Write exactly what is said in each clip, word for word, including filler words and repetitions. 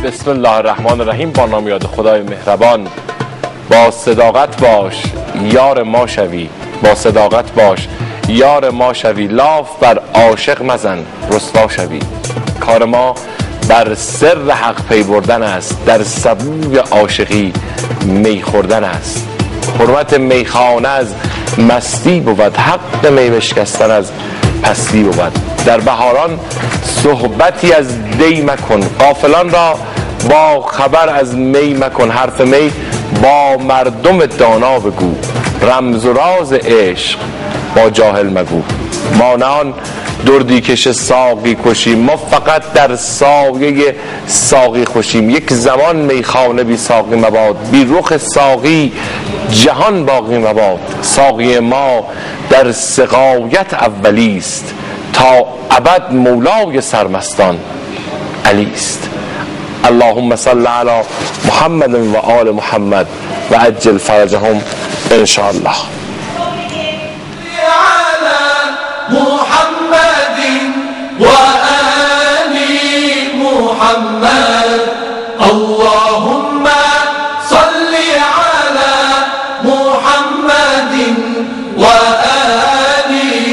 بسم الله الرحمن الرحیم. با نام یاد خدای مهربان. با صداقت باش یار ما شوی، با صداقت باش یار ما شوی، لاف بر عاشق مزن رسوا شوی. کار ما در سر حق پی بردن است، در سبوی عاشقی می خوردن است. حرمت میخانه از مستی بود، حق می بشکستن از پستی بود. در بهاران صحبتی از دی مکن، غافلان را با خبر از می مکن. حرف می با مردم دانا بگو، رمز و راز عشق با جاهل مگو. ما نه آن دردی کش ساقی کشیم، ما فقط در سایه ساقی خوشیم. یک زمان میخانه بی ساقی مباد، بی رخ ساقی جهان باقی مباد. ساقی ما در سقایت اولی است، تا ابد مولای سرمستان علی است. اللهم صل علی محمد و آل محمد و عجل فرجهم ان شاء الله. محمد وآل محمد اللهم صل على محمد وآل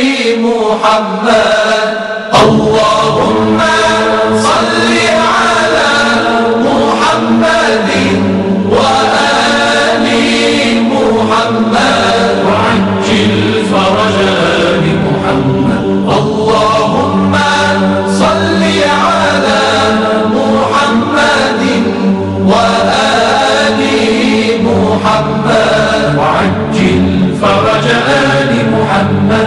محمد اللهم صل على محمد وآل محمد وعجل فرجا محمد اللهم صل على محمد وآل محمد وعجل فرج آل محمد.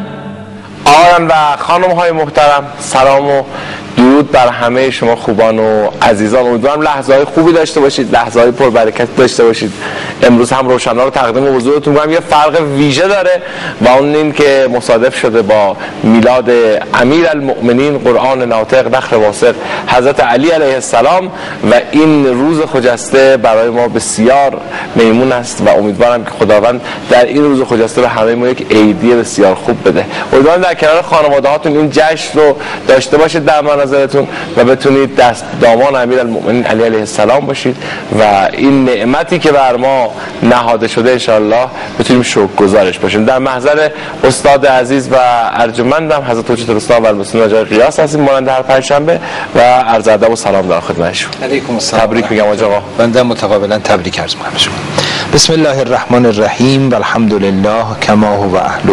آقایان و خانم های محترم، سلام و درود بر همه شما خوبان و عزیزان. امیدوارم لحظه های خوبی داشته باشید، لحظه های پربرکت داشته باشید. امروز هم روشن‌ها رو تقدیم حضورتون می‌کنم. یه فرق ویژه داره و اون این که مصادف شده با میلاد امیرالمؤمنین قرآن ناطق نخل واثق حضرت علی علیه السلام و این روز خجسته برای ما بسیار میمون است و امیدوارم که خداوند در این روز خجسته به همه ما یک عیدی بسیار خوب بده. امیدوارم در کنار خانواده هاتون این جشن رو داشته باشید در منازلتون و بتونید دست دامان امیرالمؤمنین علی علیه السلام باشید و این نعمتی که بر ما نهاده شده انشاءالله بتونیم شکرگزارش باشیم. در محضر استاد عزیز و ارجمندم حضرت حجت الاسلام و المسلمین آقای قیاس هستیم مانند هر پنجشنبه و عرض ادب و سلام در خدمتشون. علیکم السلام. تبریک میگم آقا. بنده متقابلا تبریک عرض می‌کنم شما. بسم الله الرحمن الرحیم و الحمد لله کما هو اهله.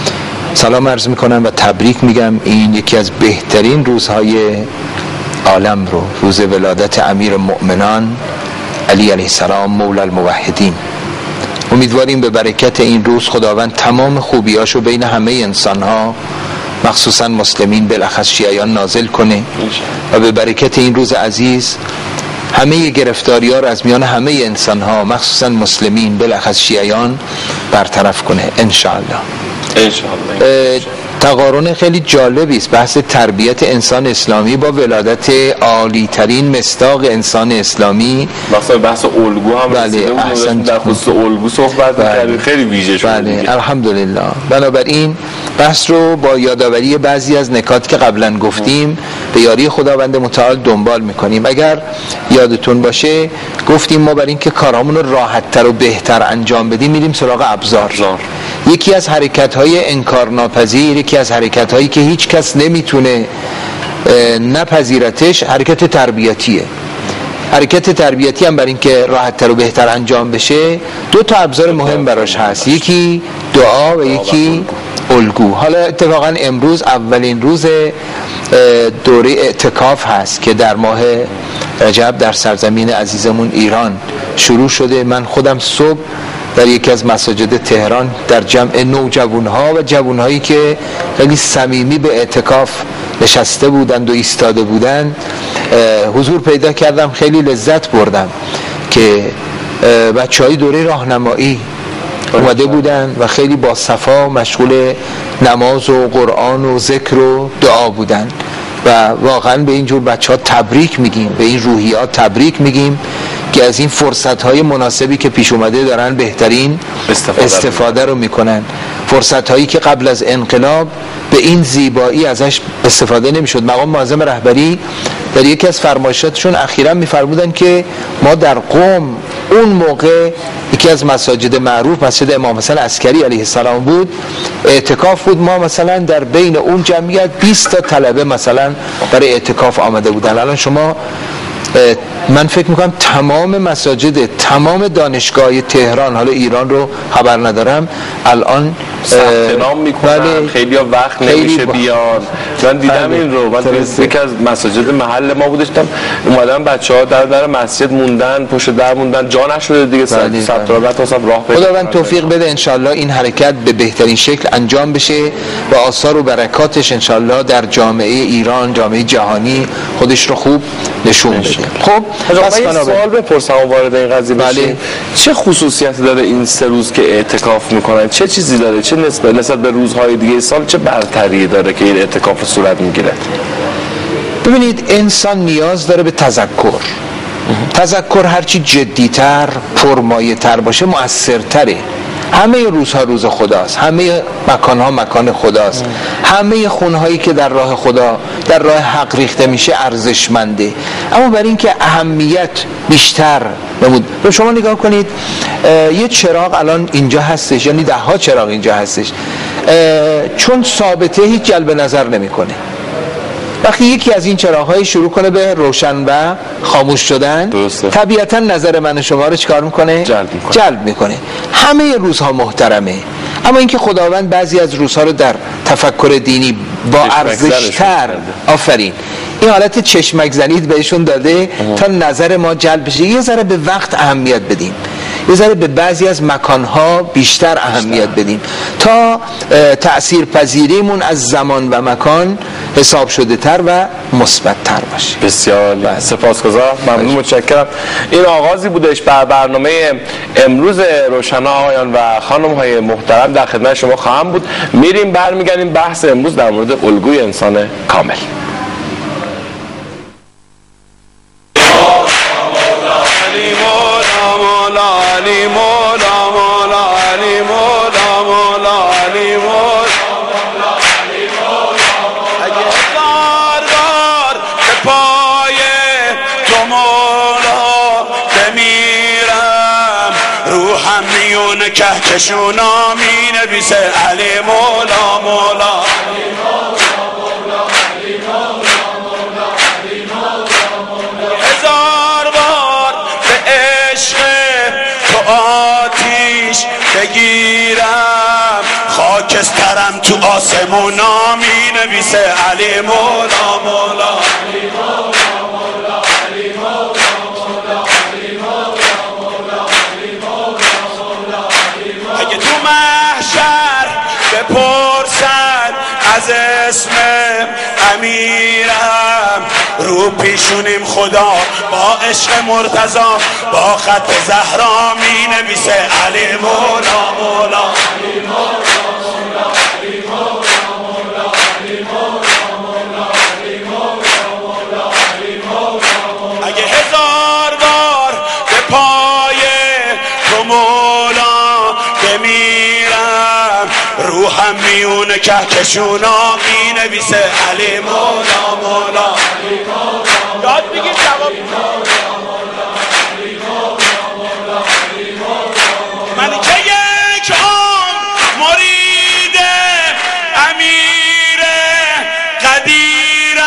سلام عرض میکنم و تبریک میگم. این یکی از بهترین روزهای عالم رو، روز ولادت امیر المؤمنان علی علیه السلام مولا الموحدین. امیدواریم به برکت این روز خداوند تمام خوبیاشو بین همه انسانها مخصوصا مسلمین بالاخص شیعیان نازل کنه و به برکت این روز عزیز همه گرفتاری ها رو از میان همه انسانها مخصوصا مسلمین بالاخص شیعیان برطرف کنه انشاءالله. انشاءالله. تقارن خیلی جالبی است بحث تربیت انسان اسلامی با ولادت عالی ترین مصداق انسان اسلامی. مثلا بحث الگو هم بله احسن در خصوص الگو صحبت بله. خیلی ویژه شده. بله الحمدلله. بنابراین بحث رو با یادآوری بعضی از نکات که قبلا گفتیم به یاری خداوند متعال دنبال میکنیم. اگر یادتون باشه گفتیم ما برای اینکه کارامون رو راحت‌تر و بهتر انجام بدیم میریم سراغ ابزار. یکی از حرکت‌های انکارناپذیر، یکی از حرکت‌هایی که هیچ کس نمیتونه نپذیرتش حرکت تربیتیه. حرکت تربیتی هم برای اینکه راحت‌تر و بهتر انجام بشه دو تا ابزار مهم براش هست، یکی دعا و یکی الگو. حالا اتفاقا امروز اولین روز دوره اعتکاف هست که در ماه رجب در سرزمین عزیزمون ایران شروع شده. من خودم صبح در یکی از مساجد تهران در جمع نوجوانها و جوانهایی که خیلی صمیمی به اعتکاف نشسته بودند و ایستاده بودند حضور پیدا کردم. خیلی لذت بردم که بچه‌های دوره راهنمایی اومده بودن و خیلی با صفا مشغول نماز و قرآن و ذکر و دعا بودن و واقعا به اینجور بچه ها تبریک میگیم، به این روحیات تبریک میگیم که از این فرصت های مناسبی که پیش اومده دارن بهترین استفاده, استفاده رو میکنن فرصت هایی که قبل از انقلاب به این زیبایی ازش استفاده نمیشد. مقام معظم رهبری در یکی از فرمایشاتشون اخیراً میفرمودن که ما در قم اون موقع یکی از مساجد معروف مسجد امام حسین عسکری علیه السلام بود، اعتکاف بود، ما مثلا در بین اون جمعیت بیست تا طلبه مثلا برای اعتکاف آمده بودن. الان شما من فکر میکنم تمام مساجد تمام دانشگاه تهران، حالا ایران رو خبر ندارم، الان ثبت نام میکنن، خیلی ها وقت نمیشه بیان. من دیدم این رو، من یکی از مساجد محل ما بودشتم، اومدن بچه ها در در مسجد موندن، پشت در موندن، جا نشده دیگه ثبت نام نتونستن راه پیدا. خداوند توفیق بده انشالله این حرکت به بهترین شکل انجام بشه و آثار و برکاتش انشالله در جامعه ایران، جامعه جهانی خودش رو خوب نشون بده. خب من یه سوال بپرسم و وارد این قضیه بشیم. چه خصوصیتی داره این سه روز که اعتکاف میکنن؟ چه چیزی داره؟ چه نسبت نسبت به روزهای دیگه سال چه برتری داره که این اعتکاف صورت میگیره؟ ببینید انسان نیاز داره به تذکر. تذکر هرچی جدیتر، پرمایه‌تر باشه مؤثرتره. همه روزها روز خداست، همه مکانها مکان خداست، همه خونهایی که در راه خدا در راه حق ریخته میشه ارزشمنده. اما برای اینکه اهمیت بیشتر نمود، به شما نگاه کنید یه چراغ الان اینجا هستش، یعنی ده ها چراغ اینجا هستش، چون ثابته هیچ جلب نظر نمیکنه. وقتی یکی از این چراغ‌های شروع کنه به روشن و خاموش شدن، درسته، طبیعتاً نظر من و شما رو چیکار میکنه؟ جلب میکنه. جلب میکنه. همه روزها محترمه، اما اینکه خداوند بعضی از روزها رو در تفکر دینی با ارزش‌تر، آفرین، این حالت چشمک زنید بهشون داده اه. تا نظر ما جلب بشه. یه ذره به وقت اهمیت بدیم، یه ذره به بعضی از مکانها بیشتر اهمیت بدیم تا تأثیر پذیریمون از زمان و مکان حساب شده تر و مثبت تر باشه. بسیار سپاسگزارم، ممنون، متشکرم. این آغازی بودش بر برنامه امروز روشنا آقایان و خانم های محترم در خدمت شما خواهم بود. میریم برمیگردیم بحث امروز در مورد الگوی انسان کامل. کهکشونا می نویسه علی مولا مولا هزار بار به عشق تو آتیش بگیرم، خاکسترم تو آسمونا می نویسه علی مولا مولا بپرسن از اسم امیرم، رو پیشونیم خدا با عشق مرتضی با خط زهرا می نویسه علی مولا مولا علی مولا مولا علی مولا مولا علی مولا مولا علی مولا مولا علی مولا. اگه هزار بار به پای تو مولا بمیرم، روحم میونه کهکشونا می نویسه علی مولا مولا علی مولا. یاد بگیر جواب من که یک عمر مرید امیر قدیرم،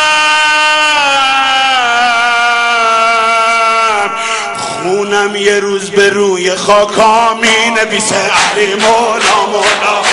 خونم یه روز به روی خاکا می نویسه علی مولا مولا.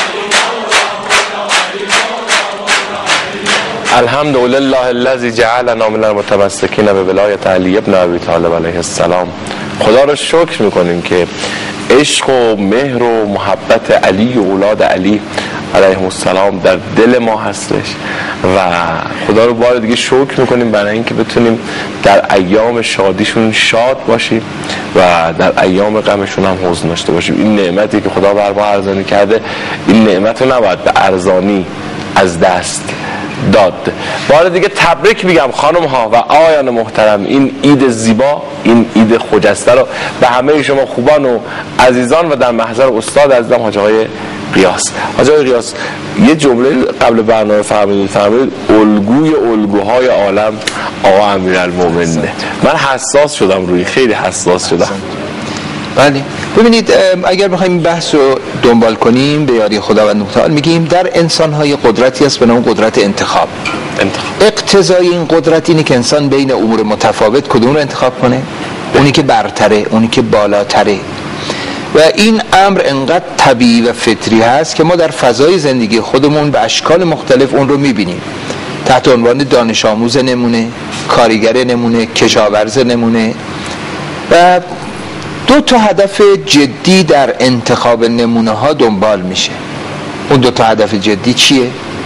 الحمدلله الذی جعلنا من المتمسکین به ولایت علی ابن ابی طالب علیه السلام. خدا رو شکر میکنیم که عشق و مهر و محبت علی و اولاد علی علیهم السلام در دل ما هستش و خدا رو بار دیگه شکر میکنیم برای اینکه بتونیم در ایام شادیشون شاد باشیم و در ایام غمشون هم حزن داشته باشیم. این نعمتی که خدا بر ما ارزانی کرده، این نعمت رو نباید به ارزانی از دست داد. بار دیگه تبریک میگم خانم ها و آقایان محترم، این عید زیبا، این عید خجسته رو به همه شما خوبان و عزیزان و در محضر استاد عزیزم حاج آقای قیاس. حاج آقای قیاس یه جمله قبل برنامه فرمودید، فرمودید الگوی الگوهای عالم آقا امیرالمومنینه. من حساس شدم روی، خیلی حساس شدم. بله ببینید، اگر بخوایم این بحث رو دنبال کنیم به یاری خداوند متعال میگیم در انسان‌های قدرتی هست به نام قدرت انتخاب. انتخاب اقتضای این قدرت اینه که انسان بین امور متفاوت کدوم رو انتخاب کنه؟ اونی که برتره، اونی که بالاتره. و این امر انقدر طبیعی و فطری هست که ما در فضای زندگی خودمون به اشکال مختلف اون رو میبینیم، تحت عنوان دانش آموز نمونه، کارگر نمونه، کشاورز نمونه. و دو تا هدف جدی در انتخاب نمونه ها دنبال میشه. اون دو تا هدف جدی چیه؟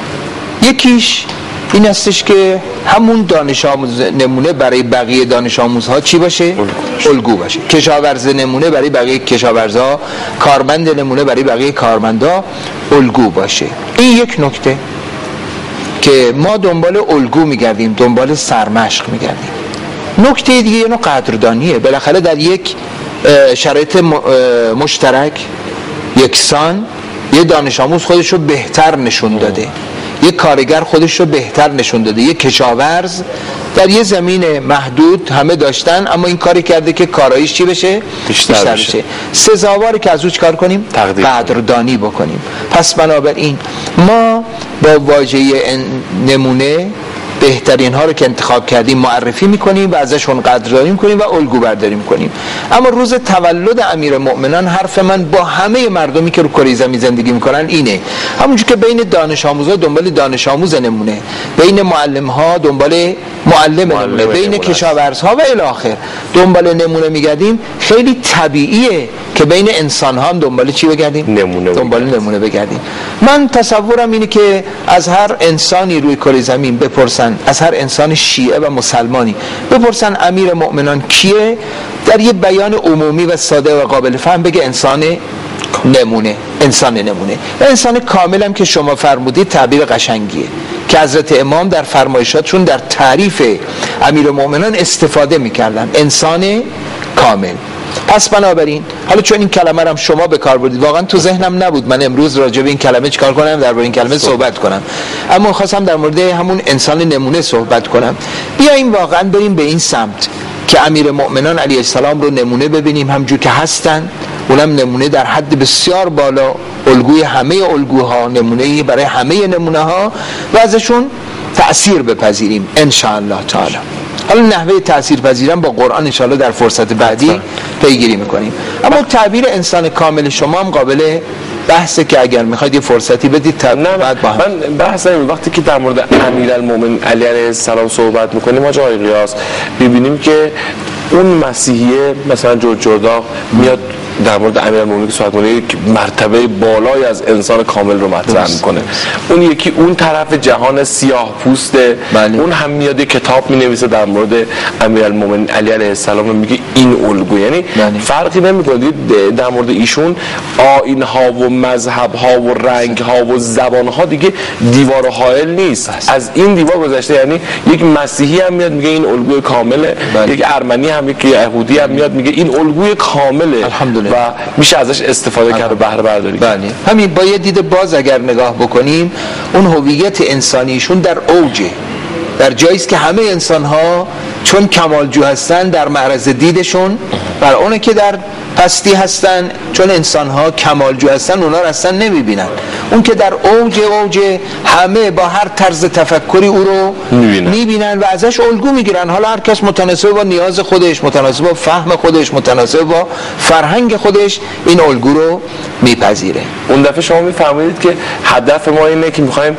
یکیش این هستش که همون دانش آموز نمونه برای بقیه دانش آموزها چی باشه؟ الگو باشه. کشاورز نمونه برای بقیه کشاورزها، کارمند نمونه برای بقیه کارمندا الگو باشه. این یک نکته که ما دنبال الگو میگردیم، دنبال سرمشق میگردیم. نکته دیگه اینو قدردانیه. بالاخره در یک شرایط مشترک یکسان یه دانش آموز خودش رو بهتر نشون داده، یک کارگر خودش رو بهتر نشون داده، یک کشاورز در یه زمین محدود همه داشتن اما این کاری کرده که کارایش چی بشه؟ بیشتر, بیشتر بشه. بشه. سزاواره که از او چکار کنیم؟ تقدیر قدردانی بکنیم. پس بنابراین ما با واژه نمونه بهترین ها رو که انتخاب کردیم معرفی میکنیم و ازشون قدردانی میکنیم و الگو برداری میکنیم. اما روز تولد امیرالمؤمنان حرف من با همه مردمی که رو کره زمین زندگی میکنن اینه، همونجور که بین دانش آموزها دنبال دانش آموز نمونه، بین معلم ها دنبال معلم نمونه، بین کشاورزها و الی آخر دنبال نمونه میگردیم. خیلی طبیعیه که بین انسان ها هم دنبال چی بگردیم؟ نمونه دنبال نمونه بگردیم. من تصورم اینه که از هر انسانی روی کره زمین بپرسن، از هر انسان شیعه و مسلمانی بپرسن امیر مؤمنان کیه، در یه بیان عمومی و ساده و قابل فهم بگه انسان نمونه، انسان نمونه. و انسان کامل هم که شما فرمودید تعبیر قشنگیه که حضرت امام در فرمایشاتشون در تعریف امیر مؤمنان استفاده میکردن، انسان کامل. پس بنابراین حالا چون این کلمه رو شما به کار بردید، واقعا تو ذهنم نبود من امروز راجع به این کلمه چیکار کنم، درباره این کلمه صحبت کنم، اما خواستم در مورد همون انسان نمونه صحبت کنم. بیاییم واقعا بریم به این سمت که امیر مؤمنان علیه السلام رو نمونه ببینیم همجور که هستن، اونم نمونه در حد بسیار بالا، الگوی همه الگوها، نمونه برای همه نمونه ها و ازشون تأثیر بپذیریم ان شاء الله تعالی. حالا نحوه تأثیر پذیرم با قرآن ان شاء الله در فرصت بعدی پیگیری میکنیم. اما تعبیر انسان کامل شما هم قابل بحثه که اگر میخواید یه فرصتی بدید نه بعد با هم. من بحث نمیم. وقتی که در مورد امیرالمومنین علی علیه السلام صحبت میکنیم آقای آقای قیاس، ببینیم که اون مسیحیه مثلا جورج جرداق میاد در مورد امیرالمومنین که صحبت کنه یک مرتبه بالای از انسان کامل رو مطرح میکنه. اون یکی اون طرف جهان سیاه پوسته، بله. اون هم میاد یک کتاب مینویسه در مورد امیرالمومنین علی علیه السلام و میگه این الگو، یعنی بله. فرقی نمیکنه در مورد ایشون آیین ها و مذهب ها و رنگ ها و زبان ها دیگه دیوار حائل نیست، از این دیوار گذشته. یعنی یک مسیحی هم میاد میگه این الگوی کامله، بله. یک ارمنی هم، یک یهودی هم میاد میگه این الگوی کامله و میشه ازش استفاده کرد و بهره برداری. بله. همین با یه دید باز اگر نگاه بکنیم اون هویت انسانیشون در اوجه، در جایی است که همه انسان ها چون کمالجو هستن در معرض دیدشون، بر اونه که در پستی هستن چون انسان ها کمالجو هستن اونا رو اصلا نمیبینن. اون که در اوج اوج همه با هر طرز تفکری او رو میبینن و ازش الگو میگیرن. حالا هر کس متناسب با نیاز خودش، متناسب با فهم خودش، متناسب با فرهنگ خودش این الگو رو میپذیره. اون دفعه شما میفهمید که هدف ما اینه که میخوایم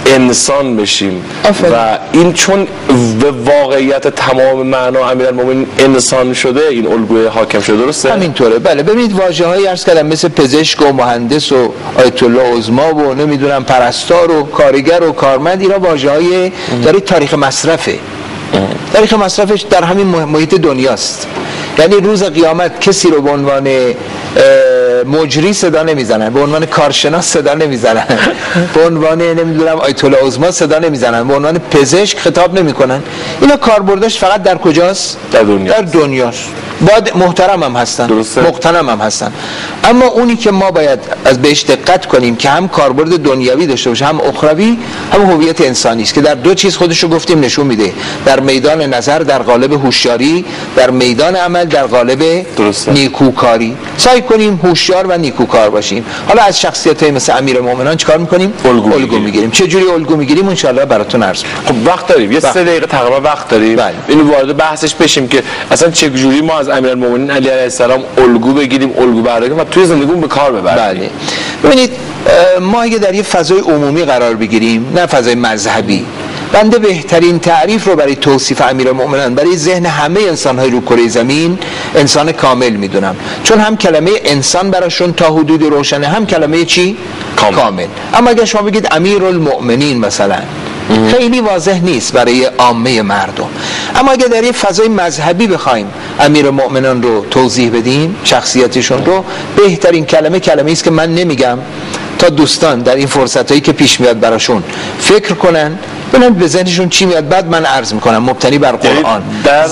انسان بشیم افرد. و این چون به واقعیت تمام معنا امیرالمومنین انسان شده این الگوی حاکم شده. درسته؟ همینطوره. بله ببینید واژه‌هایی عرض کردم مثل پزشک و مهندس و آیت الله عظما و نمیدونم پرستار و کارگر و کارمند، اینا واژه‌های داره تاریخ مصرفه. تاریخ مصرفش در همین محیط دنیاست. یعنی روز قیامت کسی رو به عنوان مجری صدا نمیزنن، به عنوان کارشناس صدا نمیزنن، به عنوان نمیدونم آیت الله عظما صدا نمیزنن، به عنوان پزشک خطاب نمیکنن. اینا کاربردش فقط در کجاست؟ در دنیا. در دنیاست. باید محترم هم هستن، مقتنم هم هستن، اما اونی که ما باید از بهش دقت کنیم که هم کاربرد دنیوی داشته باشه هم اخروی، هم هویت انسانی است که در دو چیز خودشو گفتیم نشون میده، در میدان نظر در قالب هوشیاری، در میدان عمل در قالب درسته. نیکوکاری. سعی کنیم هوشیار و نیکوکار باشیم. حالا از شخصیت‌های مثل امیرالمومنین چیکار می‌کنیم؟ الگو, الگو می‌گیریم. چه جوری الگو می‌گیریم ان شاءالله براتون عرض می‌کنم. خب وقت داریم، یه سه دقیقه تقریبا وقت داریم. بله. اینو وارد بحثش بشیم که اصلا چه جوری ما از امیرالمومنین علی علیه السلام الگو بگیریم، الگو برداریم و توی زندگیمون به کار ببریم. بله. ببینید ما اگه در یه فضای عمومی قرار بگیریم، نه فضای مذهبی، بنده بهترین تعریف رو برای توصیف امیرالمومنین برای ذهن همه انسان‌های رو کره زمین انسان کامل میدونم، چون هم کلمه انسان براشون تا حدود روشنه، هم کلمه چی؟ کامل. کامل. اما اگه شما بگید امیرالمومنین مثلا خیلی واضح نیست برای عامه مردم. اما اگه در یه فضای مذهبی بخوایم امیرالمومنین رو توضیح بدیم، شخصیتشون رو، بهترین کلمه کلمه‌ای است که من نمیگم تا دوستان در این فرصتایی که پیش میاد براشون فکر کنن، ببینن به ذهنشون چی میاد، بعد من عرض میکنم مبتنی بر قرآن. در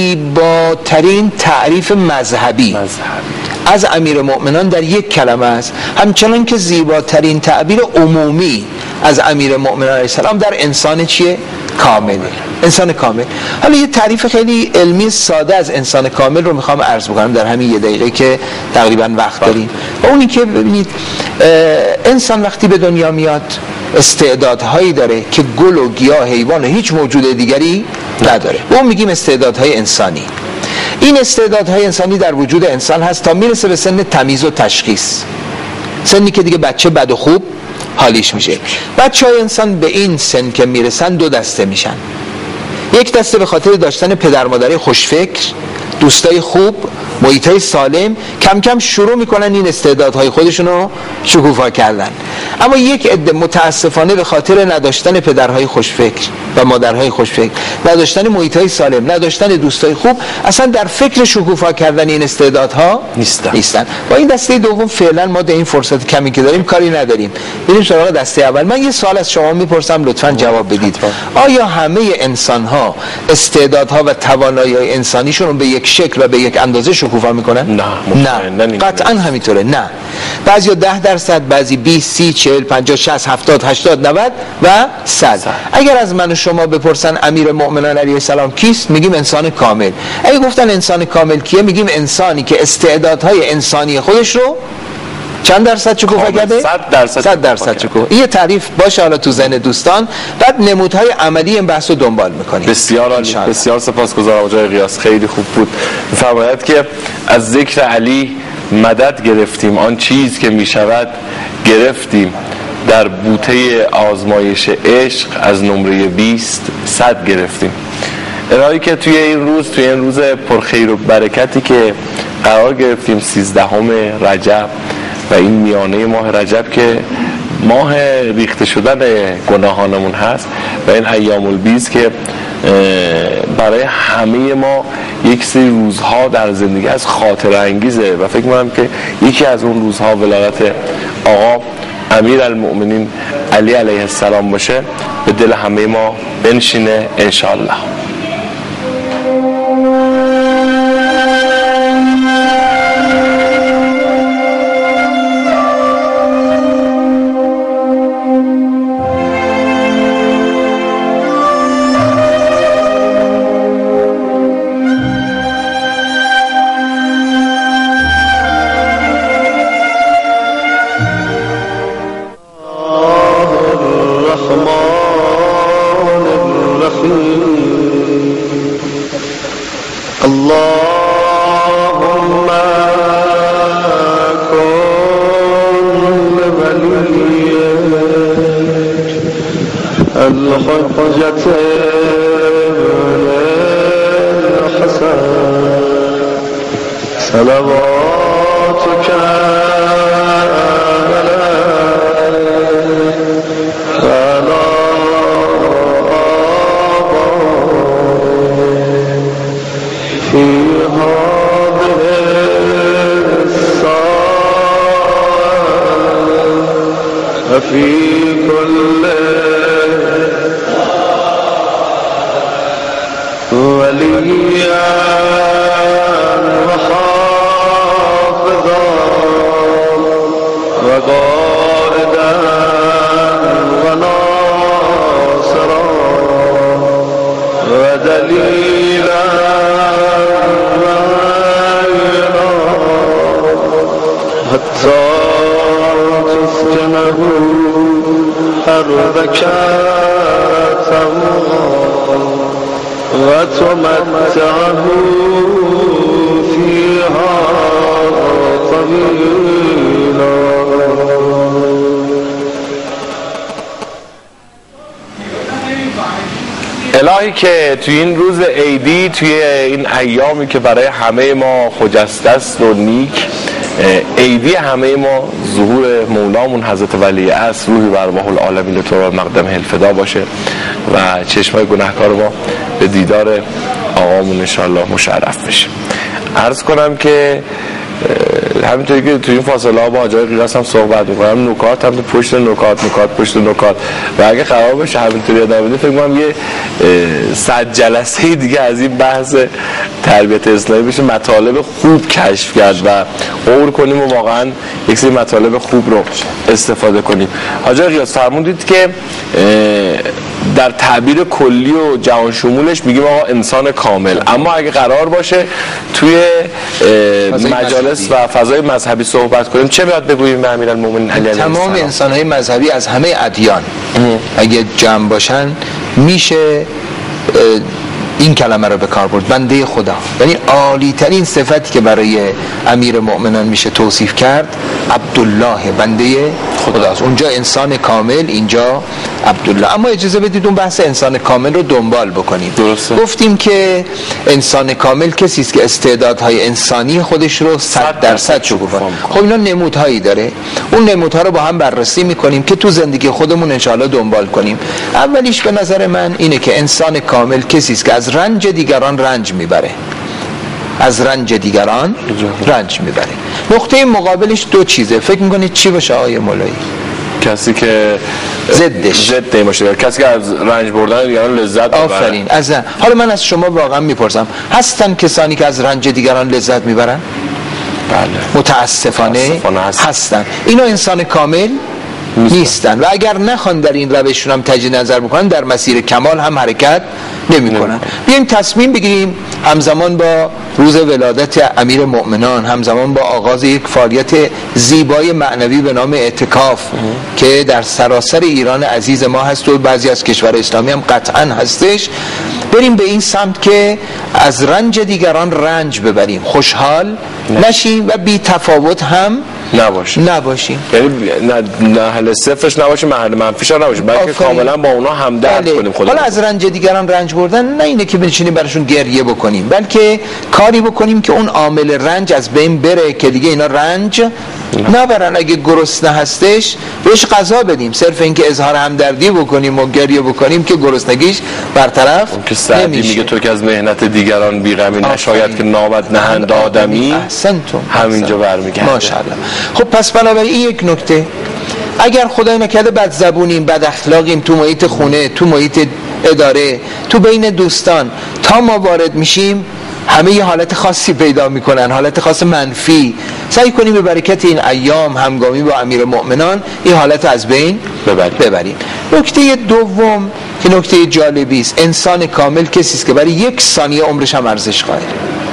زیباترین تعریف مذهبی, مذهبی. از امیرالمومنین در یک کلمه است، همچنان که زیباترین تعبیر عمومی از امیرالمومنین علیه السلام در انسان چیه؟ کامله. انسان کامل. حالا یه تعریف خیلی علمی ساده از انسان کامل رو میخوام عرض بکنم در همین یه دقیقه که تقریبا وقت داریم. و اونی که ببینید انسان وقتی به دنیا میاد استعدادهایی داره که گل و گیاه، حیوان و هیچ موجود دیگری نداره. اون میگیم استعدادهای انسانی. این استعدادهای انسانی در وجود انسان هست تا میرسه به سن تمیز و تشخیص، سنی که دیگه بچه بد و خوب حالیش میشه. بچه های انسان به این سن که میرسن دو دسته میشن. یک دسته به خاطر داشتن پدر مادر خوشفکر، دوستای خوب، محیطای سالم، کم کم شروع میکنن این استعدادهای خودشون رو شکوفا کردن. اما یک عده متاسفانه به خاطر نداشتن پدرهای خوشفکر و مادرهای خوشفکر، نداشتن محیطای سالم، نداشتن دوستای خوب، اصلا در فکر شکوفا کردن این استعدادها نیستن. نیستن. با این دسته دوم فعلا ما در این فرصت کمی که داریم کاری نداریم. بریم سراغ دسته اول. من یه سوال از شما میپرسم، لطفاً جواب بدید. آیا همه انسان‌ها استعدادها و توانایی‌های انسانیشون رو به یک شکل و به یک اندازه شکوفا میکنن؟ نه. نه. قطعاً همینطوره. نه. بعضی ده درصد، بعضی بیست، سی، چهل، پنجاه، شصت، هفتاد، هشتاد، نود و صد. اگر از من و شما بپرسن امیرالمومنین علیه السلام کیست، میگیم انسان کامل. اگه گفتن انسان کامل کیه، میگیم انسانی که استعدادهای انسانی خودش رو چند درصد شکوفا کرده؟ صد درصد. صد درصد شکوفا. این تعریف باشه حالا تو ذهن دوستان، بعد نمودهای عملی این بحث رو دنبال میکنیم. بسیار عالی، بسیار سپاسگزارم آقای قیاس، خیلی خوب بود. می‌فرماید که از ذکر علی مدد گرفتیم، آن چیز که میشود گرفتیم، در بوته آزمایش عشق از نمره بیست صد گرفتیم. الهی که توی این روز، توی این روز پرخیر و برکتی که قرار گرفتیم، سیزدهم رجب و این میانه ماه رجب که ماه ریخته شدن گناهانمون هست و این ایام البیض که برای همه ما یک سری روزها در زندگی از خاطر انگیزه و فکر می‌کنم که یکی از اون روزها ولادت آقا امیرالمومنین علی علیه السلام باشه، به دل همه ما بنشینه انشاءالله. في هذه الساعة وليا وحافظا وقائدا وناصرا ودليلا وعينا حتى تسكنه أرضك وتمتعه فيها طويلا. الهی که توی این روز عیدی، توی این ایامی که برای همه ما خجسته است و نیک، عیدی همه ما ظهور مولامون حضرت ولی عصر روحی بر ارواح العالمین تو و مقدم الفدا باشه و چشمای گناهکار ما به دیدار آقامون انشاءالله مشرف بشه. عرض کنم که همینطوری که توی این فاصله ها با آجای قیاس هم صحبت میکنم، نکات هم پشت نکات نکات پشت نکات و اگه خراب بشه همینطوری ادامه بده فکر کنم یه صد جلسه دیگه از این بحث تربیت اسلامی بشه، مطالب خوب کشف کرد و غور کنیم و واقعا یک سری مطالب خوب رو استفاده کنیم. آجای قیاس فرمودید که در تعبیر کلی و جهان شمولش میگیم آقا انسان کامل، اما اگه قرار باشه توی مجالس و فضای مذهبی صحبت کنیم چه باید بگوییم به امیرالمومنین علی علیه السلام؟ تمام انسان‌های مذهبی از همه ادیان اگه جمع باشن میشه این کلمه رو به کار برد، بنده خدا. یعنی عالی ترین صفتی که برای امیر مؤمنان میشه توصیف کرد عبدالله، بنده خداست. اونجا انسان کامل، اینجا عبدالله. اما اجازه بدید اون بحث انسان کامل رو دنبال بکنیم. درسته. گفتیم که انسان کامل کسی است که استعدادهای انسانی خودش رو صد درصد شکوفا کنه. خب اینا نمودهایی داره، اون نمودها رو با هم بررسی میکنیم که تو زندگی خودمون انشاءالله دنبال کنیم. اولیش به نظر من اینه که انسان کامل کسی است که از رنج دیگران رنج میبره، از رنج دیگران رنج میبره. نقطه مقابلش دو چیزه، فکر میکنید چی باشه آقای مولایی؟ کسی که ضدش ضد باشه، کسی که از رنج بردن دیگران لذت ببره. آفرین. از حالا من از شما واقعا میپرسم، هستن کسانی که از رنج دیگران لذت میبرن؟ بله. متاسفانه, متاسفانه هستن. هستن. اینا انسان کامل نیستن. نیستن و اگر نخوان در این روششون هم تجدید نظر بکنن در مسیر کمال هم حرکت نمی کنن. بیایم تصمیم بگیریم همزمان با روز ولادت امیر مؤمنان، همزمان با آغاز یک فعالیت زیبای معنوی به نام اعتکاف که در سراسر ایران عزیز ما هست و بعضی از کشور اسلامی هم قطعا هستش، بریم به این سمت که از رنج دیگران رنج ببریم، خوشحال نشیم و بی تفاوت هم نباشیم نباشیم یعنی نه محل صفرش نباشیم، محل منفیش هم نباشیم، بلکه کاملا با اونا همدرد بله. کنیم خودمون. حالا از رنج دیگران رنج بردن نه اینه که بنشینیم براشون گریه بکنیم، بلکه کاری بکنیم که اون عامل رنج از بین بره که دیگه اینا رنج نبرن. اگه گرسنه هستش بهش غذا بدیم، صرف اینکه اظهار همدردی بکنیم و گریه بکنیم که گرسنگیش برطرف که سعدی میگه تو که از مهنت دیگران بی‌غمی نشاید که نامت نهند آدمی همینجا برمیگرده. ماشاءالله. خب پس بنابراین این یک نکته، اگر خدای نکرده بد زبونیم، بد اخلاقیم، تو محیط خونه، تو محیط اداره، تو بین دوستان، تا ما وارد میشیم همه یه حالت خاصی پیدا میکنن، حالت خاص منفی. سعی کنیم به برکت این ایام همگامی با امیر مؤمنان این حالت از بین ببریم. ببریم. نکته دوم که نکته جالبی است، انسان کامل کسی است که برای یک ثانیه عمرش هم ارزش قائل،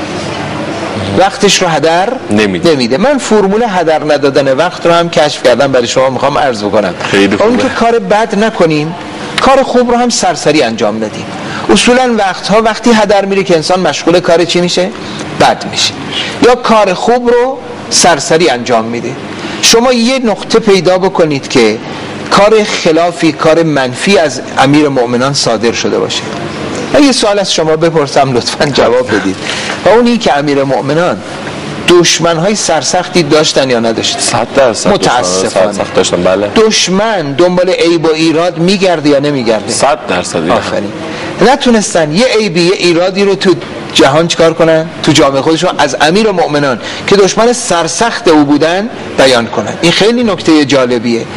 وقتش رو هدر نمیده. نمیده. من فرمول هدر ندادن وقت رو هم کشف کردم، برای شما میخوام عرض بکنم. اون که کار بد نکنیم، کار خوب رو هم سرسری انجام بدیم. اصولا وقتها وقتی هدر میره که انسان مشغول کار چی میشه؟ بد میشه. یا کار خوب رو سرسری انجام میده. شما یه نقطه پیدا بکنید که کار خلافی، کار منفی از امیر مؤمنان صادر شده باشه. یه سوال از شما بپرسم لطفاً جواب بدید. و اونی که امیر مؤمنان دشمن‌های سرسختی داشتن یا نداشتن؟ صد درصد متاسفانه سرسخت داشتن. بله. دشمن دنبال عیب و ایراد میگرده یا نمیگرده؟ صد درصد. آفرین. نتونستن یه عیبی، یه ایرادی رو تو جهان چکار کنن؟ تو جامعه خودشون از امیر مؤمنان که دشمن سرسخت او بودن بیان کنن. این خیلی نکته جالبیه.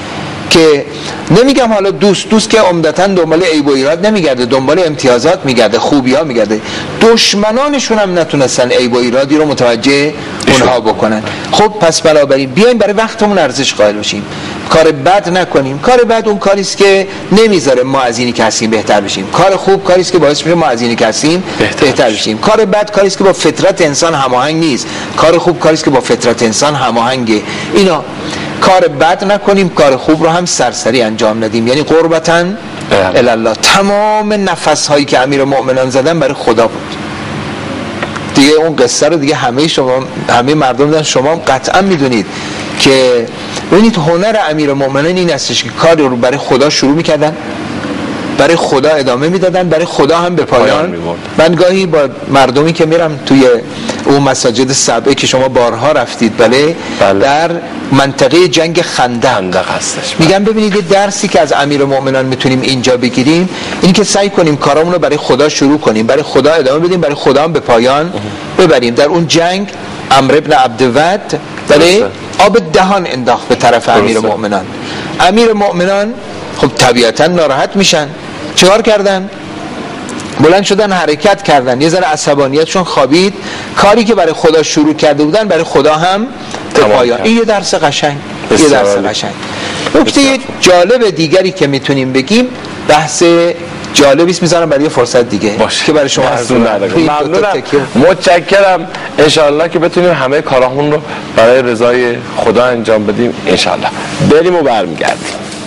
که نمیگم حالا دوست دوست که عمدتاً دنبال عیب و ایراد نمیگرده، دنبال امتیازات میگرده، خوبی ها میگرده. دشمنانشون هم نتونستن عیب و ایرادی رو متوجه اونها بکنن. خب پس بنابراین بیایم برای وقتمون ارزش قائل بشیم، کار بد نکنیم. کار بد اون کاری است که نمیذاره ما از اینی که هستیم بهتر بشیم. کار خوب کاری است که باعث میشه ما از اینی که هستیم بهتر, بهتر بشیم. کار بد کاری است که با فطرت انسان هماهنگ نیست. کار خوب کاری است که با فطرت انسان هماهنگه. اینا کار بد نکنیم، کار خوب رو هم سرسری انجام ندیم، یعنی قربتاً الله. تمام نفس هایی که امیر مؤمنان زدن برای خدا بود دیگه. اون قصه رو دیگه همه شما همه مردم دیدن، شما قطعا میدونید که ببینید هنر امیر مؤمنان این هستش که کار رو برای خدا شروع میکردن، برای خدا ادامه میدادن، برای خدا هم به پایان. من گاهی با مردمی که میرم توی اون مساجد سبعه که شما بارها رفتید، بله, بله. در منطقه جنگ خندق هستش، میگم ببینید یه درسی که از امیر مؤمنان میتونیم اینجا بگیریم این که سعی کنیم کارامون رو برای خدا شروع کنیم، برای خدا ادامه بدیم، برای خدا هم به پایان ببریم. در اون جنگ عمرو ابن عبدود بله آب دهان انداخت به طرف امیر مؤمنان. امیر مؤمنان خب طبیعتا ناراحت میشن، چیکار کردن؟ بلند شدن حرکت کردن، یه ذره عصبانیتشون خوابید، کاری که برای خدا شروع کرده بودن برای خدا هم به پایان. این یه درس قشنگ، یه درس قشنگ. نکته جالب دیگری که میتونیم بگیم، بحث جالبی است، میذارم برای فرصت دیگه باشه که برای شما ممنون ممنونم، متشکرم. انشالله که بتونیم همه کارامون رو برای رضای خدا انجام بدیم انشالله. بریم و برمیگردیم.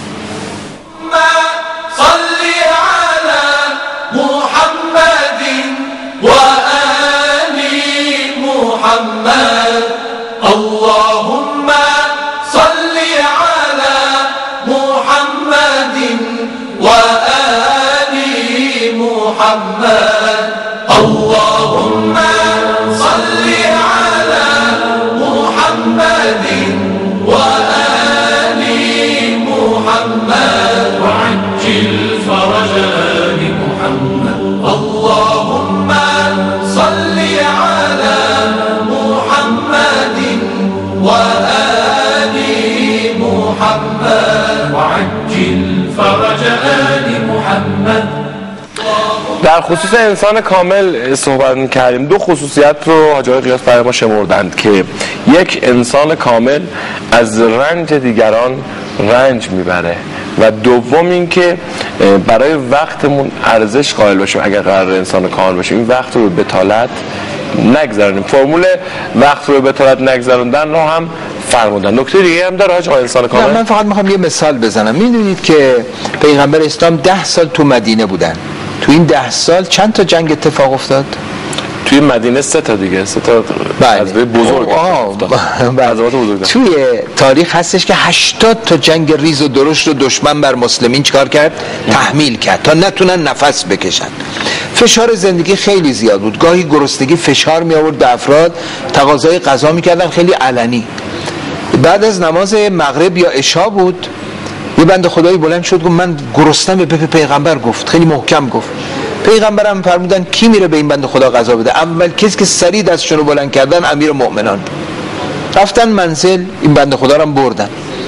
صلی علی محمد و آل محمد. اللهم صل على محمد و آل محمد. اللهم صل على محمد و آل محمد وعجل فرج آل محمد. اللهم صل على محمد و آل محمد وعجل فرج آل محمد. در خصوص انسان کامل صحبت می‌کردیم. دو خصوصیت رو حاجی قیاس برای ما شمردند که یک، انسان کامل از رنج دیگران رنج میبره و دوم این که برای وقتمون ارزش قائل باشیم. اگر قرار انسان کامل باشیم این وقت رو به بتالت نگذرونیم. فرمول وقت رو به بتالت نگذروندن رو هم فرمودن. نکته دیگه هم داره حاج انسان کامل؟ من فقط میخوام یه مثال بزنم. میدونید که پیغمبر اسلام ده سال تو مدینه بودن. تو این ده سال چند تا جنگ اتفاق افتاد؟ توی مدینه سه تا دیگه، سه تا از بزرگ بزرگ. توی تاریخ هستش که هشتاد تا جنگ ریز و درشت و دشمن بر مسلمین چیکار کرد؟ تحمیل کرد تا نتونن نفس بکشن. فشار زندگی خیلی زیاد بود. گاهی گرسنگی فشار می آورد به افراد، تقاضای غذا میکردن خیلی علنی. بعد از نماز مغرب یا عشا بود، یه بنده خدایی بلند شد گفت من گرسنم. به پیغمبر گفت، خیلی محکم گفت. پیغمبرم فرمودن کی میره به این بنده خدا غذا بده؟ اول کسی که سریع دستشون رو بلند کردن امیر مؤمنان. رفتن منزل، این بنده خدا رو بردن.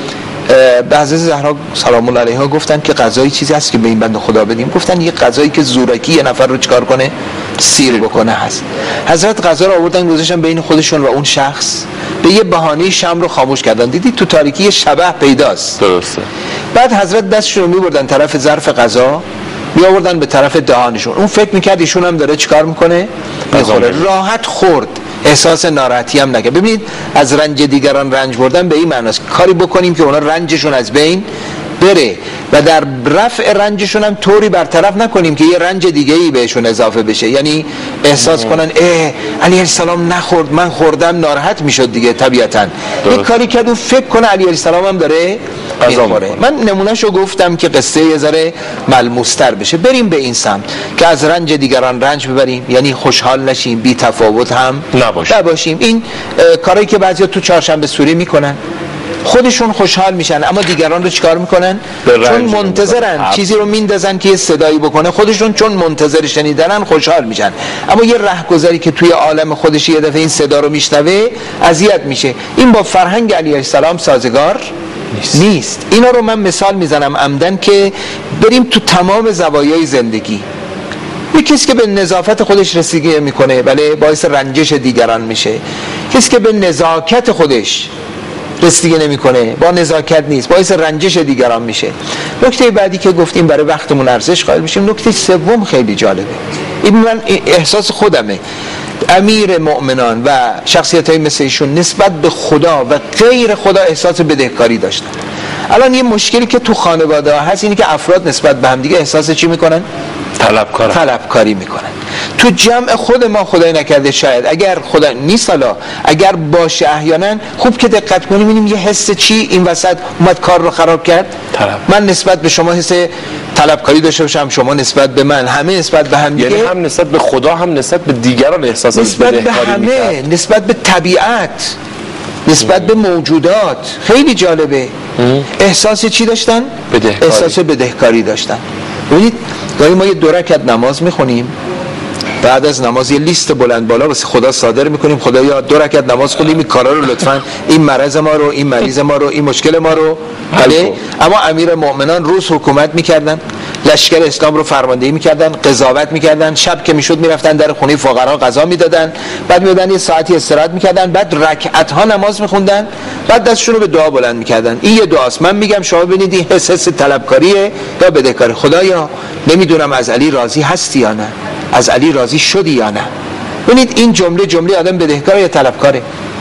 به حضرت زهرا سلام الله علیها گفتن که غذایی چیزی هست که به این بنده خدا بدیم؟ گفتن یه غذایی که زورکی یه نفر رو چیکار کنه؟ سیر بکنه هست. حضرت غذا رو آوردن گذاشتن بین خودشون و اون شخص. به یه بهانه شمع رو خاموش کردن. دیدید تو تاریکی یه شبح پیداست. درسته. بعد حضرت دستشون رو می‌بردن طرف ظرف غذا، می آوردن به طرف دهانشون. اون فکر میکرد ایشون هم داره چیکار میکنه؟ میخوره. راحت خورد، احساس ناراحتی هم نکرد. ببینید از رنج دیگران رنج بردن به این معناست کاری بکنیم که اونا رنجشون از بین بره و در رفع رنجشون هم طوری برطرف نکنیم که یه رنج دیگه ای بهشون اضافه بشه. یعنی احساس کنن اه علی السلام نخورد من خوردم، ناراحت میشد دیگه طبیعتا. یه کاری کرد و فکر کنه علی السلام هم داره میخوره. من نمونهشو گفتم که قصه یه ذره ملموستر بشه. بریم به این سمت که از رنج دیگران رنج ببریم، یعنی خوشحال نشیم، بی تفاوت هم نباشیم, نباشیم. این کاری که بعضیا تو چهارشنبه سوری میکنن، خودشون خوشحال میشن اما دیگران رو چیکار میکنن؟ چون منتظرن چیزی رو میندازن که یه صدایی بکنه، خودشون چون منتظر شنیدنن خوشحال میشن. اما یه رهگذری که توی عالم خودش یه دفعه این صدا رو میشنوه اذیت میشه. این با فرهنگ علیه السلام سازگار نیست. نیست. اینا رو من مثال میزنم عمدن که بریم تو تمام زوایای زندگی. یک کسی که به نظافت خودش رسیدگی میکنه بله باعث رنجش دیگران میشه. کسی که به نزاکت خودش رسیدگی نمیکنه، با نزاکت نیست، باعث رنجش دیگران میشه. نکته بعدی که گفتیم برای وقتمون ارزش قائل بشیم، نکته سوم خیلی جالبه. این من احساس خودمه. امیر مؤمنان و شخصیت های مثل ایشون نسبت به خدا و غیر خدا احساس بدهکاری داشتن. الان یه مشکلی که تو خانواده ها هست اینه که افراد نسبت به هم دیگه احساس چی میکنن؟ طلبکار طلبکاری میکنن. تو جمع خود ما خدای نکرده شاید اگر خدا نیست، حالا اگر باشه احیانا خوب که دقت کنیم ببینیم یه حس چی این وسط اومد کار رو خراب کرد. طلب. من نسبت به شما حس طلبکاری داشته باشم، شما نسبت به من، همه نسبت به هم دیگه، یعنی هم نسبت به خدا هم نسبت به دیگران احساس نسبت به همه میکرد. نسبت به طبیعت، نسبت به موجودات. خیلی جالبه. احساس چی داشتن؟ بدهکاری. احساس بدهکاری داشتن. ببینید گاهی ما یه دو رکعت نماز میخونیم، بعد از نماز یه لیست بلند بالا واسه خدا صادر میکنیم، خدایا دو رکعت نماز خوندیم، این کارا رو لطفاً، این مرض ما رو، این مریض ما رو، این مشکل ما رو بله. اما امیر مؤمنان روز حکومت میکردن، لشکر اسلام رو فرماندهی میکردن، قضاوت میکردن، شب که میشد میرفتن در خونه فقرا غذا میدادن، بعد میادن یه ساعتی استراحت میکردن، بعد رکعت ها نماز میخوندن، بعد دستشون رو به دعا بلند میکردن. این یه دعاست. من میگم شما ببینید این حس حس طلبکاریه یا بدهکاری. خدایا نمیدونم از علی راضی هستی یا نه، از علی راضی شدی یا نه. ببینید این جمله جمله آدم بدهکار یا طلبکاره؟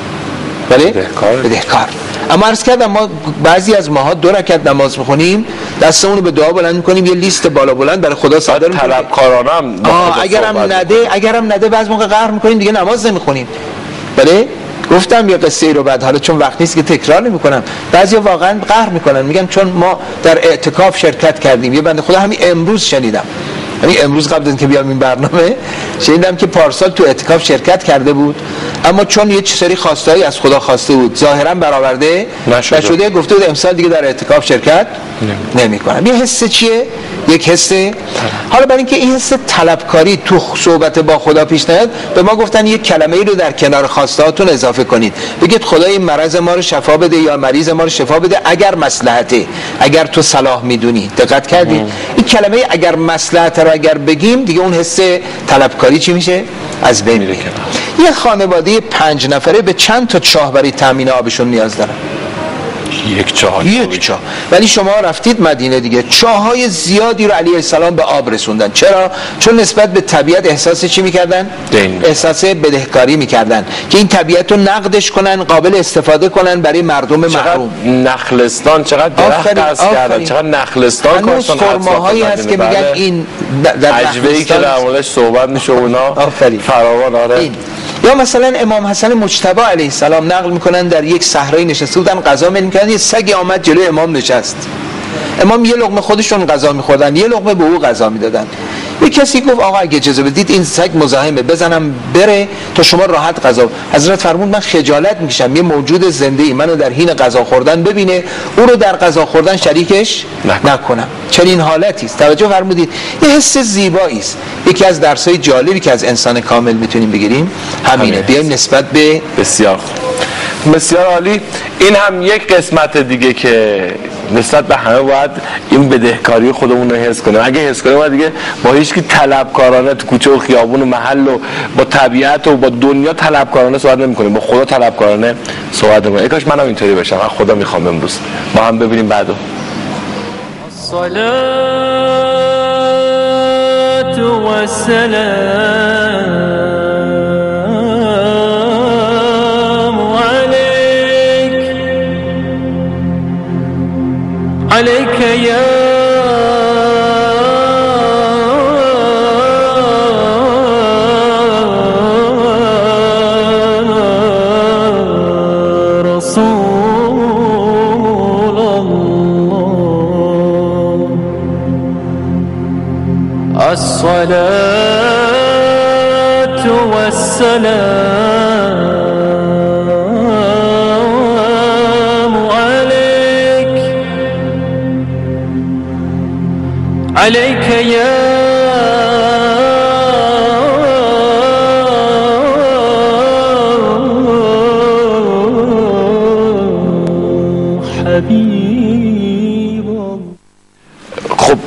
بله؟ بدهکار. بدهکار. اما عرض کردم ما بعضی از ماها دو رکعت نماز میخونیم، دستمون رو به دعا بلند میکنیم، یه لیست بالا بلند برای خدا صادر میکنیم. طلبکارانه هم اگرم نده اگرم نده بعضی موقع قهر میکنیم دیگه نماز نمیخونیم. بله؟ گفتم یه قصه ای رو بعد، حالا چون وقت نیست که تکرار نمیکنم، بعضیا واقعا قهر میکنن، میگن چون ما در اعتکاف شرکت کردیم. یه بنده خدا همین امروز شنیدم، یعنی امروز قبل از اینکه بیام این برنامه شنیدم که پارسال تو اعتکاف شرکت کرده بود، اما چون یه سری خواستایی از خدا خواسته بود ظاهرا برآورده نشده, نشده گفته بود امسال دیگه در اعتکاف شرکت نمی‌کنم. یه حس چیه؟ یک حس. حالا برای اینکه این حس طلبکاری تو صحبت با خدا پیش نیاد، به ما گفتن یک کلمه ای رو در کنار خواستهاتون اضافه کنید، بگید خدا این مرض ما رو شفا بده یا مریض ما رو شفا بده اگر مصلحته، اگر تو صلاح میدونی. دقت کردید؟ این کلمه اگر مصلحت رو اگر بگیم دیگه اون حس طلبکاری چی میشه؟ از بین میره. یه خانواده پنج نفره به چند تا چاه برای تامین آبشون نیاز دارن؟ یک چاه. یک چاه. ولی شما رفتید مدینه دیگه، چاهای زیادی رو علیه السلام به آب رسوندن. چرا؟ چون نسبت به طبیعت احساس چی میکردن؟ دین. احساس بدهکاری میکردن که این طبیعت رو نقدش کنن، قابل استفاده کنن برای مردم محروم. نخلستان چقدر درخت هست کردن، چقدر نخلستان کاشتن. فرماهایی هست که میگن این در عجوه‌ای که در موردش صحبت میشه اونا فراوان. آره. این. یا مثلا امام حسن مجتبی علیه السلام نقل میکنن در یک صحرای نشسته بودن غذا می‌کردن، یه سگی آمد جلوی امام نشست. امام یه لقمه خودشون غذا می‌خوردن، یه لقمه به او غذا میدادن. یه کسی گفت آقا اگه اجازه بدید این سگ مزاحمه، بزنم بره تا شما راحت غذا. حضرت فرمود من خجالت میکشم یه موجود زنده ای منو در حین غذا خوردن ببینه، او رو در غذا خوردن شریکش نکنم. چنین حالتی است. توجه فرمودید؟ یه حس زیبایی است. یکی از درسای جالبی که از انسان کامل میتونیم بگیریم همینه. بیایم نسبت به بسیار بسیار عالی. این هم یک قسمت دیگه که نسبت به همه باید این بدهکاری خودمون رو حس کنیم. اگه حس کنیم دیگه با هیچ کی طلبکارانه تو کوچه و خیابون و محل و با طبیعت و با دنیا طلبکارانه صحبت نمی‌کنیم، با خدا طلبکارانه صحبت می‌کنیم. کاش منم اینطوری بشم. من خدا می‌خوام امروز با هم ببینیم بعدو. الصلاة والسلام عليك يا رسول الله. الصلاة والسلام عليك يا حبيب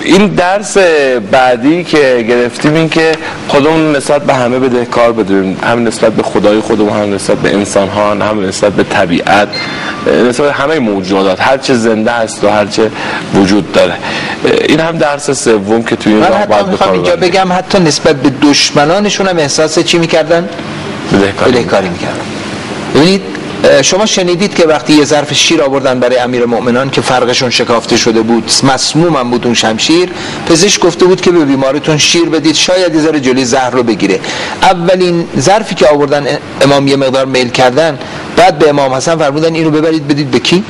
این درس بعدی که گرفتیم این که خودمون نسبت به همه بدهکار بدونیم، هم نسبت به خدای خودمون، هم نسبت به انسان ها، هم نسبت به طبیعت، نسبت به همه موجودات، هر چه زنده است و هر چه وجود داره. این هم درس سوم که توی این من راه حتی باید میخوام اینجا بگم حتی نسبت به دشمنانشون هم احساس چی میکردن؟ بدهکاری, بدهکاری میکردن. ببینید شما شنیدید که وقتی یه ظرف شیر آوردن برای امیرالمؤمنان که فرقشون شکافته شده بود، مسموم هم بود اون شمشیر، پزشک گفته بود که به بیمارتون شیر بدید شاید یه ذره جلوی زهر رو بگیره. اولین ظرفی که آوردن امام یه مقدار میل کردن، بعد به امام حسن فرمودن اینو ببرید بدید به کی؟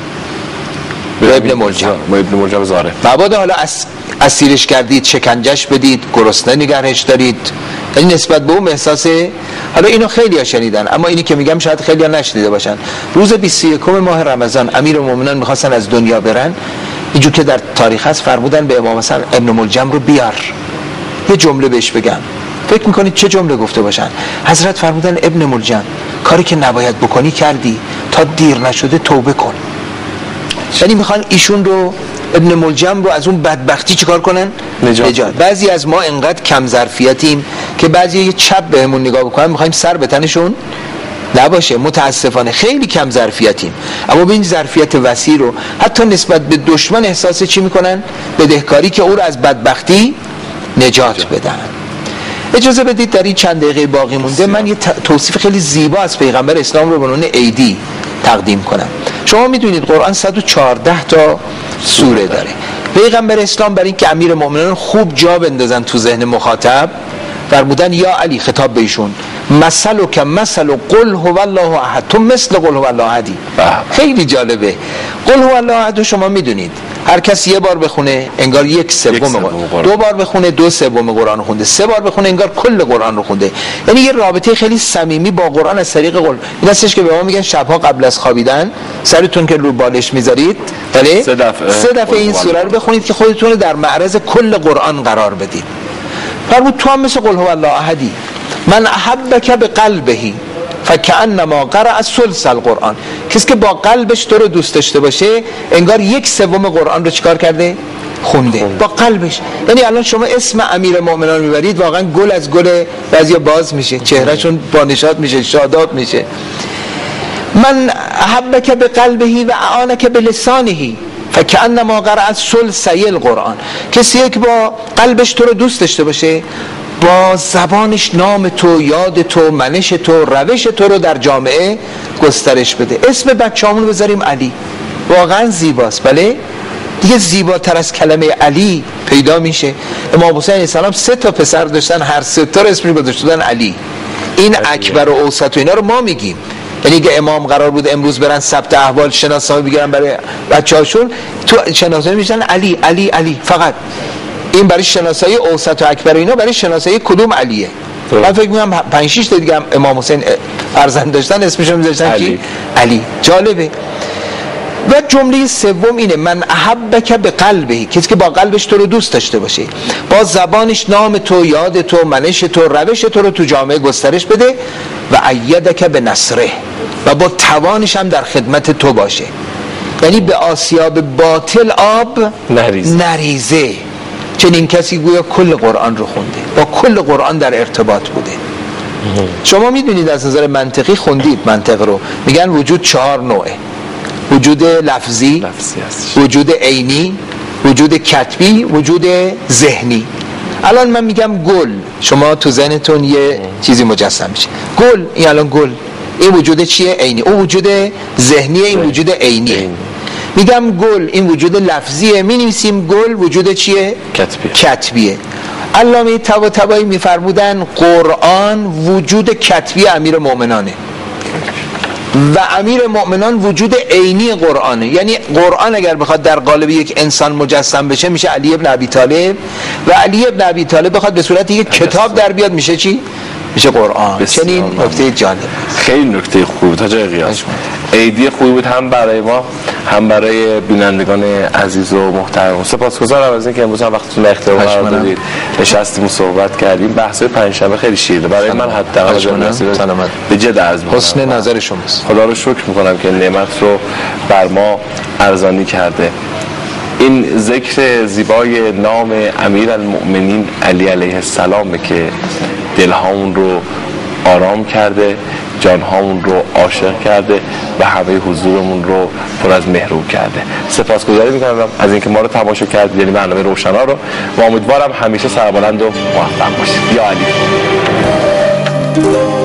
به ابن ملجم. ابن ملجم زاره. مبادا حالا اس... اسیرش کردید، شکنجش بدید، گرسنه نگهش دارید، یعنی نسبت به اون احساس. حالا اینو خیلی ها شنیدن، اما اینی که میگم شاید خیلی ها نشنیده باشن. روز بیست و یکم ماه رمضان امیرالمومنین میخواستن از دنیا برن، اینجور که در تاریخ هست فرمودن به امام حسن ابن ملجم رو بیار یه جمله بهش بگم. فکر میکنید چه جمله گفته باشن؟ حضرت فرمودن ابن ملجم کاری که نباید بکنی کردی، تا دیر نشده توبه کن. یعنی میخوان ایشون رو، ابن ملجم رو، از اون بدبختی چیکار کنن؟ نجات. نجات. بعضی از ما انقدر کم ظرفیتیم که بعضی یه چپ بهمون نگاه بکنن میخوایم سر به تنشون نباشه. متاسفانه خیلی کم ظرفیتیم، اما به این ظرفیت وسیع رو حتی نسبت به دشمن احساس چی میکنن؟ بدهکاری که او رو از بدبختی نجات بدن. اجازه بدید در این چند دقیقه باقی مونده من یه توصیف خیلی زیبا از پیغمبر اسلام رو به عنوان عیدی تقدیم کنم. شما میدونید قرآن صد و چهارده تا سوره داره. پیغمبر اسلام برای اینکه امیر مومنان خوب جا بندازن تو ذهن مخاطب فرمودن یا علی، خطاب به ایشون، مثل که مثل قل هو الله احد، تو مثل قل هو الله احدی. خیلی جالبه. قل هو الله احد شما میدونید هر کسی یه بار بخونه انگار یک سوم قرآن، دو بار بخونه دو سوم قرآن خونده، سه بار بخونه انگار کل قرآن رو خونده. یعنی یه رابطه خیلی صمیمی با قرآن از طریق قل. این هستش که به ما میگن شبها قبل از خوابیدن سرتون که رو بالش میذارید، بله، سه دفعه, سه دفعه این سوره رو بخونید که خودتون رو در معرض کل قرآن قرار بدید. فرمود تو هم مثل قل هو الله احدی، من احبک بقلبه فکأنما قرأ ثلث القرآن. کسی که با قلبش تو رو دوست داشته باشه انگار یک سوم قرآن رو چیکار کرده؟ خونده با قلبش. یعنی الان شما اسم امیر مومنان میبرید واقعا گل از گل بعضیا باز میشه، چهرهشون با نشاط میشه، شاداب میشه. من احبک بقلبه و اعانک بلسانه فکأنما قرأ ثلثی القرآن. کسی که با قلبش تو رو دوست داشته باشه با زبانش نام تو، یاد تو، منش تو، روش تو رو در جامعه گسترش بده. اسم بچه‌مون رو بذاریم علی، واقعا زیباست. بله دیگه زیباتر از کلمه علی پیدا میشه. امام حسین علیه السلام سه تا پسر داشتن، هر سه تا رو اسمی گذاشتن علی. این اکبر و اوسط و اینا رو ما میگیم. یعنی که امام قرار بود امروز برن ثبت احوال شناسایی بگیرن برای بچه‌هاشون، تو شناسایی میشن علی علی علی فقط. این برای شناسایی اوسط و اکبر و اینا برای شناسایی کدوم علیه. من فکر می‌کنم پنج شش تا دیگه امام حسین فرزند داشتن اسمشو می‌ذاشتن کی؟ علی. جالبه. و جمله سوم اینه من احبک بقلبه، کسی که با قلبش تو رو دوست داشته باشه، با زبانش نام تو، یاد تو، منش تو، روش تو رو تو جامعه گسترش بده و ایدک بنصره، و با توانش هم در خدمت تو باشه. یعنی به آسیاب باطل آب نریزه, نریزه. چنین کسی گویا کل قرآن رو خونده، با کل قرآن در ارتباط بوده. شما میدونید از نظر منطقی خوندید منطق رو، میگن وجود چهار نوعه: وجود لفظی، وجود عینی، وجود کتبی، وجود ذهنی. الان من میگم گل، شما تو ذهنتون یه چیزی مجسم میشه. گل، این الان گل، این وجود چیه؟ عینی. اون وجود ذهنیه، این وجود عینیه. میگم گل، این وجود لفظیه، می نویسیم گل وجود چیه؟ کتبیه. کتبیه. علامه طباطبایی میفرمودن قرآن وجود کتبی امیر مومنانه و امیر مومنان وجود عینی قرآنه. یعنی قرآن اگر بخواد در قالب یک انسان مجسم بشه میشه علی ابن ابی طالب، و علی ابن ابی طالب بخواد به صورت یک کتاب در بیاد میشه چی؟ میشه قرآن. چنین نکته جالب، خیلی نکته خوب تا جای قیاس. عیدی خوبی بود هم برای ما هم برای بینندگان عزیز و محترم. سپاسگزارم از اینکه امروز هم وقتتون احترام قرار دادید، نشستیم و صحبت کردیم. بحث پنجشنبه خیلی شیرینه برای من، حداقل سلامت به جد عرض می‌کنم. حسن نظر شماست. خدا رو شکر می‌کنم که نعمت رو بر ما ارزانی کرده. این ذکر زیبای نام امیرالمؤمنین علی علیه السلام که دلهامون رو آرام کرده، جانهامون رو عاشق کرده و همه حضورمون رو پر از مهرو کرده. سپاسگزاری میکنم از اینکه ما رو تماشا کردید، یعنی برنامه روشنا رو، و امیدوارم همیشه سربلند و موفق باشید. یا علی.